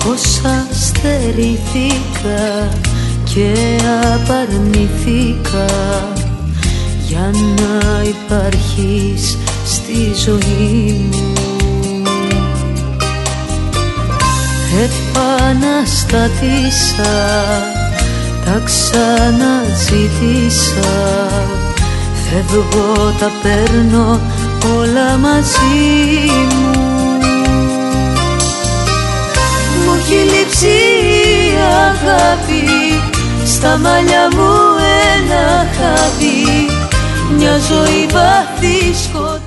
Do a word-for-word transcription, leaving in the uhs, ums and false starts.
Πόσα στερήθηκα και απαρνηθήκα για να υπάρχεις στη ζωή μου. Επαναστατήσα, τα ξαναζητήσα, φεύγω, τα παίρνω όλα μαζί μου. Μου έχει λείψει η αγάπη, στα μαλλιά μου ένα χάδι, μια ζωή βαθύ σκοτάδι.